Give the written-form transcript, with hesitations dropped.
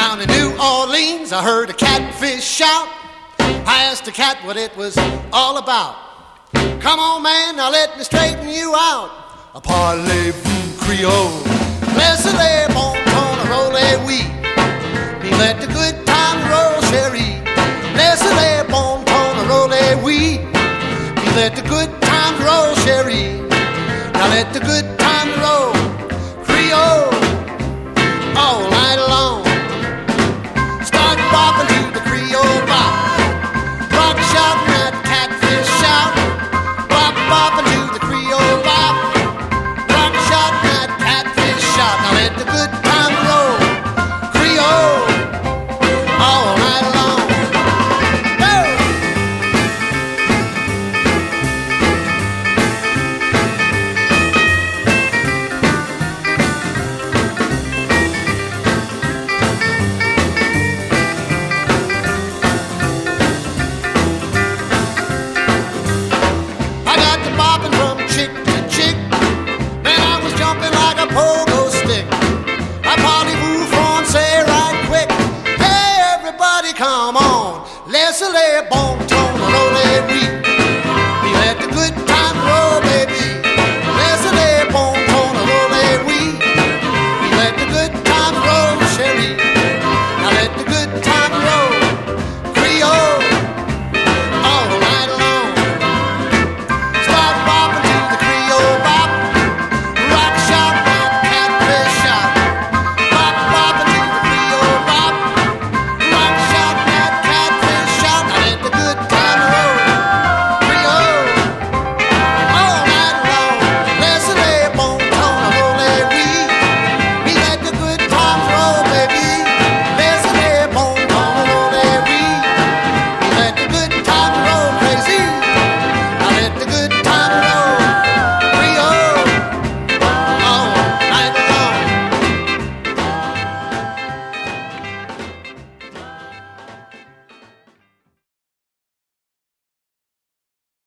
Down in New Orleans, I heard a catfish shout. I asked the cat what it was all about. Come on, man, now let me straighten you out. A parlez-vous Creole. Laissez-les bon ton roulez-oui. He let the good time roll, chérie. Laissez-les bon ton roulez-oui. He let the good time roll, chérie. Now let the good time roll. Creole. All night long. Start bopping to the Creole bop. Rock shouting that catfish shout. Bop bopping to the Creole bop. Rock shouting that catfish shout. Now let the good time roll. Creole. All night long. Pogo stick. I parlez-vous français right quick. Hey, everybody, come on. Laissez-les bon